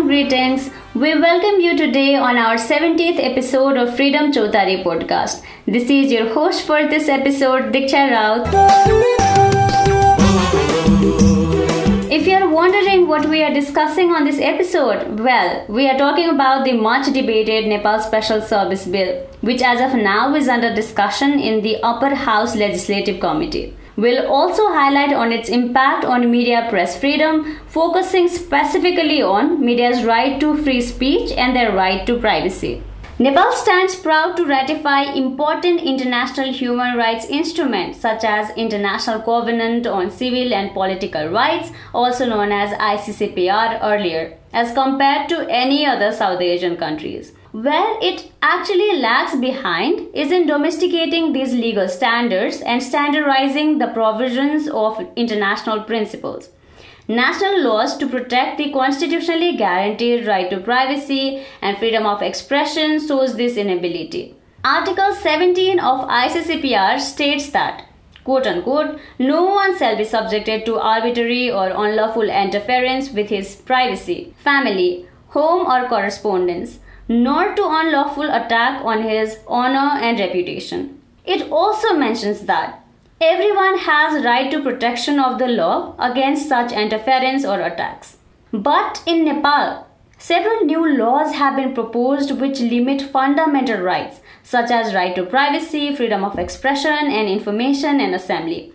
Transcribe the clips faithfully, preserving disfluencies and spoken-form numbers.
warm greetings. We welcome you today on our seventieth episode of Freedom Chautari podcast. This is your host for this episode, Diksha Raut. If you are wondering what we are discussing on this episode, well, we are talking about the much debated Nepal Special Service Bill, which as of now is under discussion in the Upper House Legislative Committee. We'll also highlight on its impact on media press freedom, focusing specifically on media's right to free speech and their right to privacy. Nepal stands proud to ratify important international human rights instruments such as International Covenant on Civil and Political Rights, also known as I C C P R earlier, as compared to any other South Asian countries. Where it actually lags behind is in domesticating these legal standards and standardizing the provisions of international principles. National laws to protect the constitutionally guaranteed right to privacy and freedom of expression shows this inability. Article seventeen of I C C P R states that, quote unquote, no one shall be subjected to arbitrary or unlawful interference with his privacy, family, home or correspondence, nor to unlawful attack on his honor and reputation. It also mentions that everyone has right to protection of the law against such interference or attacks. But in Nepal, several new laws have been proposed which limit fundamental rights such as right to privacy, freedom of expression and information and assembly.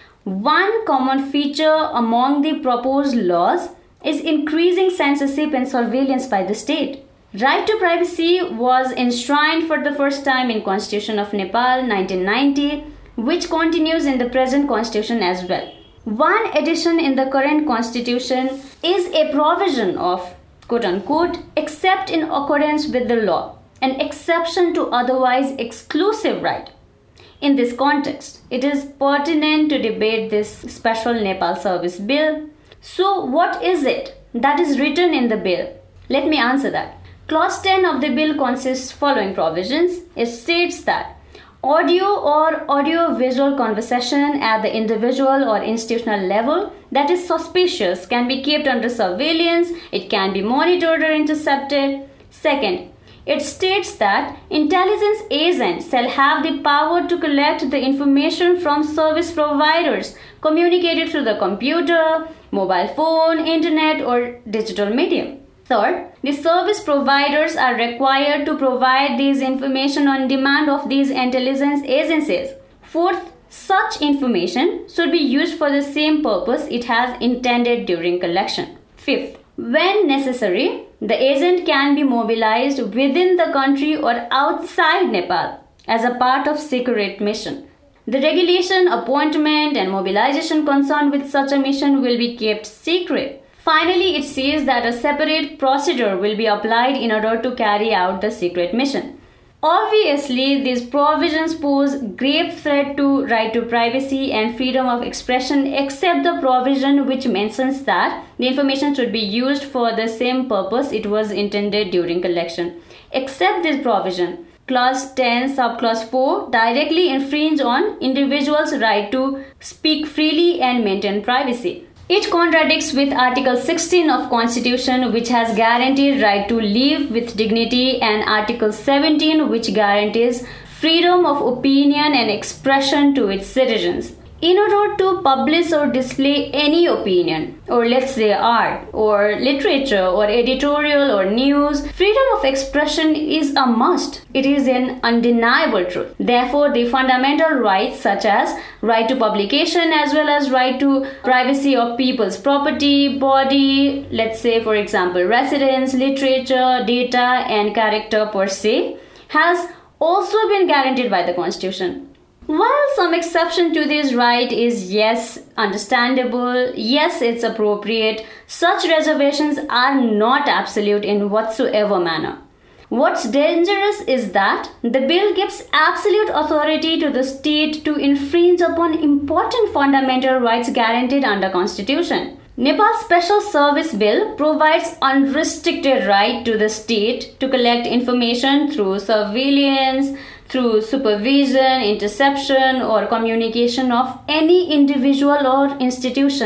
One common feature among the proposed laws is increasing censorship and surveillance by the state. Right to privacy was enshrined for the first time in Constitution of Nepal nineteen ninety, which continues in the present constitution as well. One addition in the current constitution is a provision of, quote unquote, except in accordance with the law, an exception to otherwise exclusive right. In this context, it is pertinent to debate this special Nepal Service Bill. So what is it that is written in the bill? Let me answer that. Clause ten of the bill consists following provisions. It states that audio or audio-visual conversation at the individual or institutional level that is suspicious can be kept under surveillance, it can be monitored or intercepted. Second, it states that intelligence agents shall have the power to collect the information from service providers communicated through the computer, mobile phone, internet or digital medium. Third, the service providers are required to provide this information on demand of these intelligence agencies. Fourth, such information should be used for the same purpose it has intended during collection. Fifth, when necessary, the agent can be mobilized within the country or outside Nepal as a part of secret mission. The regulation, appointment and mobilization concerned with such a mission will be kept secret. Finally, it says that a separate procedure will be applied in order to carry out the secret mission. Obviously, these provisions pose grave threat to right to privacy and freedom of expression except the provision which mentions that the information should be used for the same purpose it was intended during collection. Except this provision, Clause ten, Subclause four directly infringe on individuals' right to speak freely and maintain privacy. It contradicts with Article sixteen of Constitution which has guaranteed right to live with dignity and Article seventeen which guarantees freedom of opinion and expression to its citizens. In order to publish or display any opinion, or let's say art, or literature, or editorial, or news, freedom of expression is a must. It is an undeniable truth. Therefore, the fundamental rights such as right to publication as well as right to privacy of people's property, body, let's say for example residence, literature, data, and character per se, has also been guaranteed by the Constitution. While some exception to this right is yes, understandable, yes, it's appropriate, such reservations are not absolute in whatsoever manner. What's dangerous is that the bill gives absolute authority to the state to infringe upon important fundamental rights guaranteed under Constitution. Nepal's Special Service Bill provides unrestricted right to the state to collect information through surveillance, through supervision, interception, or communication of any individual or institution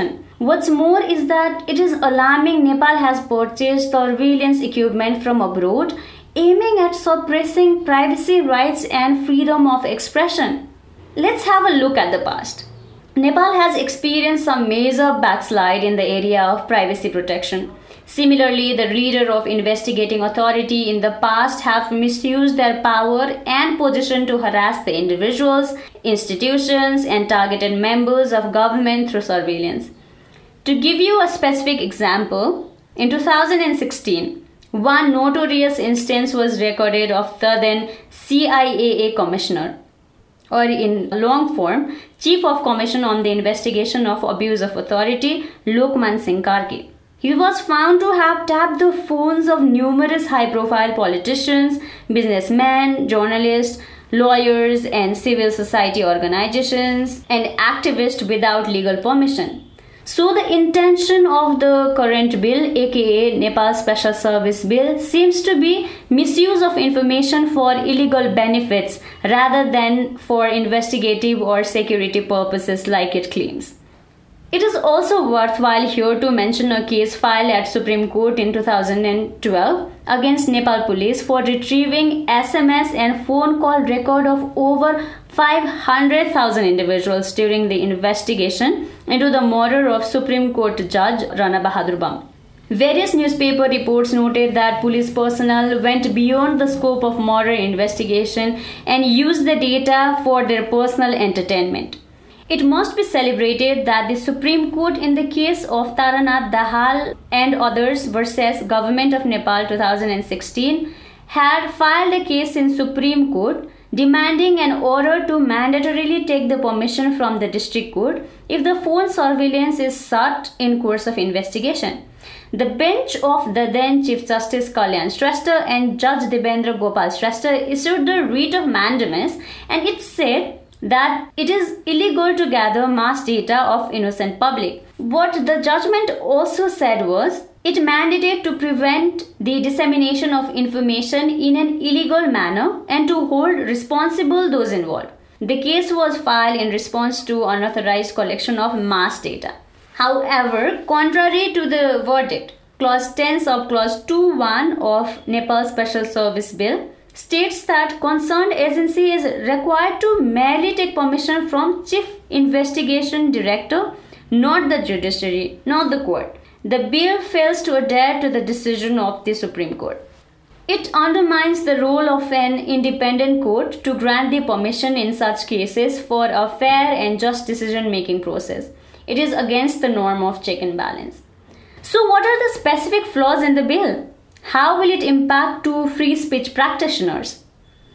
What's more is that it is alarming Nepal has purchased surveillance equipment from abroad, aiming at suppressing privacy rights and freedom of expression. Let's have a look at the past. Nepal has experienced some major backslide in the area of privacy protection. Similarly, the leader of investigating authority in the past have misused their power and position to harass the individuals, institutions, and targeted members of government through surveillance. To give you a specific example, in two thousand sixteen, one notorious instance was recorded of the then C I A A commissioner, or in long form, Chief of Commission on the Investigation of Abuse of Authority, Lokman Singh Karki. He was found to have tapped the phones of numerous high-profile politicians, businessmen, journalists, lawyers, and civil society organizations, and activists without legal permission. So the intention of the current bill, aka Nepal Special Service Bill, seems to be misuse of information for illegal benefits rather than for investigative or security purposes like it claims. It is also worthwhile here to mention a case filed at Supreme Court in two thousand twelve against Nepal police for retrieving S M S and phone call record of over five hundred thousand individuals during the investigation into the murder of Supreme Court Judge Rana Bahadur Bam. Various newspaper reports noted that police personnel went beyond the scope of murder investigation and used the data for their personal entertainment. It must be celebrated that the Supreme Court in the case of Taranath Dahal and others versus Government of Nepal two thousand sixteen had filed a case in Supreme Court demanding an order to mandatorily take the permission from the district court if the phone surveillance is sought in course of investigation. The bench of the then Chief Justice Kalyan Shrestha and Judge Debendra Gopal Shrestha issued the writ of mandamus, and it said that it is illegal to gather mass data of innocent public. What the judgment also said was it mandated to prevent the dissemination of information in an illegal manner and to hold responsible those involved. The case was filed in response to unauthorized collection of mass data. However, contrary to the verdict, Clause ten Subclause two point one of Nepal Special Service Bill states that concerned agency is required to merely take permission from Chief Investigation Director, not the judiciary, not the court. The bill fails to adhere to the decision of the Supreme Court. It undermines the role of an independent court to grant the permission in such cases for a fair and just decision-making process. It is against the norm of check and balance. So what are the specific flaws in the bill? How will it impact to free speech practitioners?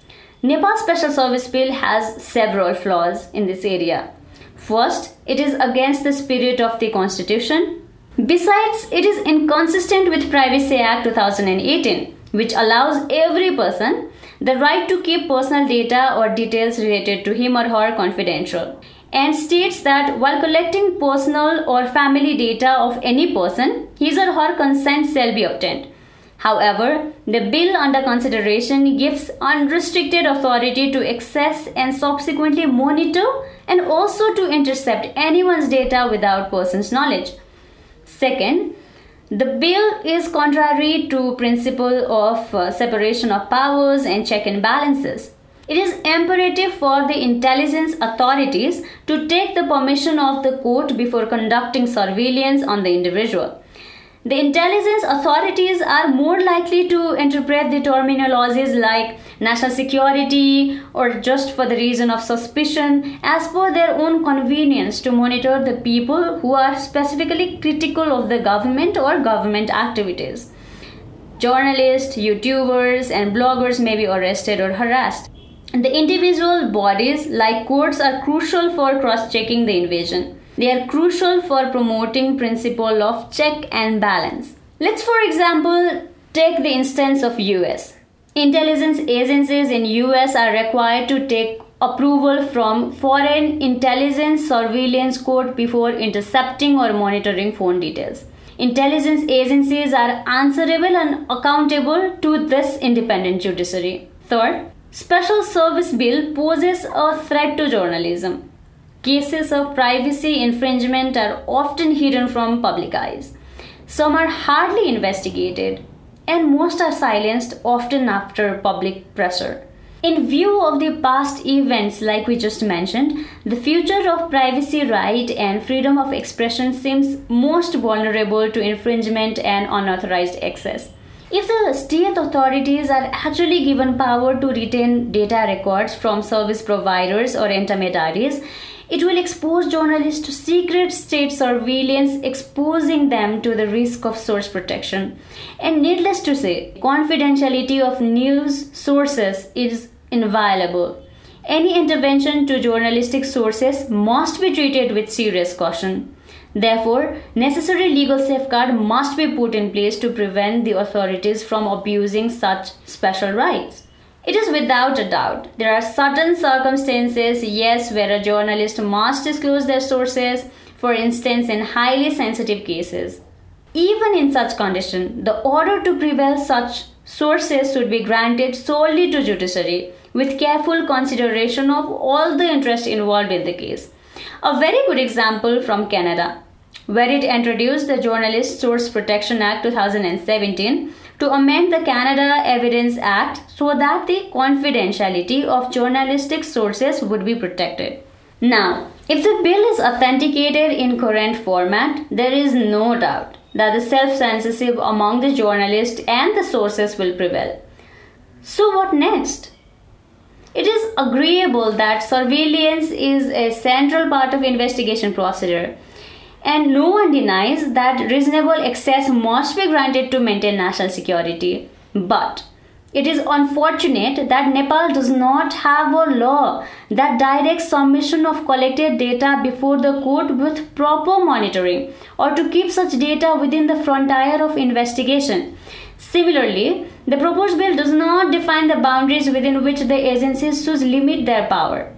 Nepal Special Service Bill has several flaws in this area. First, it is against the spirit of the Constitution. Besides, it is inconsistent with Privacy Act two thousand eighteen, which allows every person the right to keep personal data or details related to him or her confidential, and states that while collecting personal or family data of any person, his or her consent shall be obtained. However, the bill under consideration gives unrestricted authority to access and subsequently monitor and also to intercept anyone's data without person's knowledge. Second, the bill is contrary to principle of uh, separation of powers and check and balances. It is imperative for the intelligence authorities to take the permission of the court before conducting surveillance on the individual. The intelligence authorities are more likely to interpret the terminologies like national security or just for the reason of suspicion as per their own convenience to monitor the people who are specifically critical of the government or government activities. Journalists, YouTubers, and bloggers may be arrested or harassed. The individual bodies like courts are crucial for cross-checking the invasion. They are crucial for promoting principle of check and balance. Let's for example take the instance of U S. Intelligence agencies in U S are required to take approval from Foreign Intelligence Surveillance Court before intercepting or monitoring phone details. Intelligence agencies are answerable and accountable to this independent judiciary. Third, Special Service Bill poses a threat to journalism. cases of privacy infringement are often hidden from public eyes. Some are hardly investigated, and most are silenced, often after public pressure. In view of the past events like we just mentioned, the future of privacy right and freedom of expression seems most vulnerable to infringement and unauthorized access. If the state authorities are actually given power to retain data records from service providers or intermediaries, it will expose journalists to secret state surveillance, exposing them to the risk of source protection. And needless to say, confidentiality of news sources is inviolable. Any intervention to journalistic sources must be treated with serious caution. Therefore, necessary legal safeguards must be put in place to prevent the authorities from abusing such special rights. It is without a doubt there are certain circumstances, yes, where a journalist must disclose their sources, for instance, in highly sensitive cases. Even in such condition, the order to prevail such sources should be granted solely to judiciary, with careful consideration of all the interests involved in the case. A very good example from Canada, where it introduced the Journalist Source Protection Act two thousand seventeen to amend the Canada Evidence Act so that the confidentiality of journalistic sources would be protected. Now, if the bill is authenticated in current format, there is no doubt that the self-censorship among the journalists and the sources will prevail. So what next? It is agreeable that surveillance is a central part of investigation procedure, and no one denies that reasonable access must be granted to maintain national security. But it is unfortunate that Nepal does not have a law that directs submission of collected data before the court with proper monitoring, or to keep such data within the frontier of investigation. Similarly, the proposed bill does not define the boundaries within which the agencies should limit their power.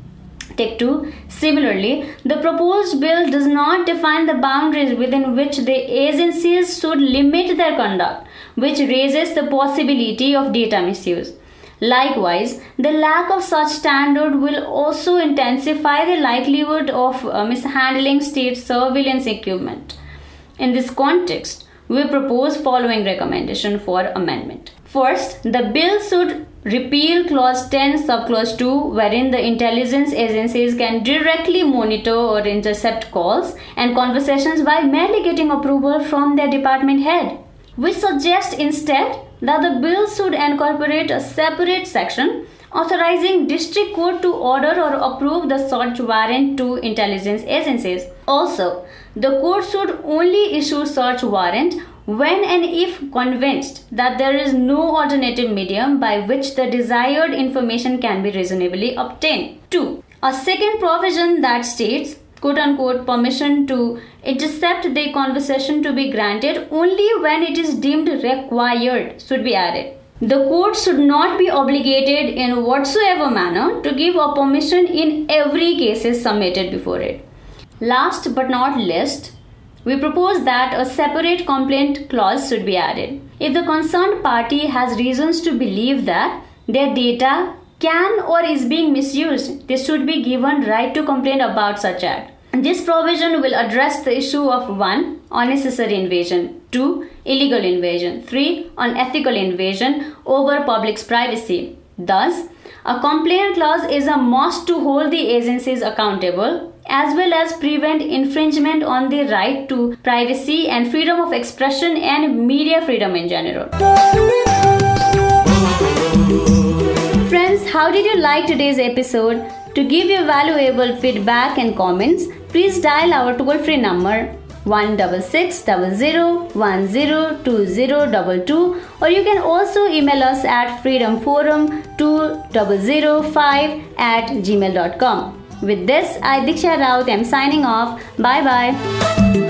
Take two. Similarly, the proposed bill does not define the boundaries within which the agencies should limit their conduct, which raises the possibility of data misuse. Likewise, the lack of such standard will also intensify the likelihood of uh, mishandling state surveillance equipment. In this context, we propose following recommendation for amendment. First, the bill should repeal clause ten subclause two, wherein the intelligence agencies can directly monitor or intercept calls and conversations by merely getting approval from their department head. We suggest instead that the bill should incorporate a separate section authorizing district court to order or approve the search warrant to intelligence agencies. Also, the court should only issue search warrant when and if convinced that there is no alternative medium by which the desired information can be reasonably obtained. two. A second provision that states quote-unquote permission to intercept the conversation to be granted only when it is deemed required should be added. The court should not be obligated in whatsoever manner to give a permission in every case submitted before it. Last but not least, we propose that a separate complaint clause should be added. If the concerned party has reasons to believe that their data can or is being misused, they should be given right to complain about such act. This provision will address the issue of one. Unnecessary invasion, two. Illegal invasion, three. Unethical invasion over public's privacy. Thus, a complaint clause is a must to hold the agencies accountable, as well as prevent infringement on the right to privacy and freedom of expression and media freedom in general. Friends, how did you like today's episode? To give your valuable feedback and comments, please dial our toll-free number one six six zero zero one zero two zero two two, or you can also email us at freedomforum two thousand five at gmail dot com. With this, I Diksha Raut am signing off. Bye bye.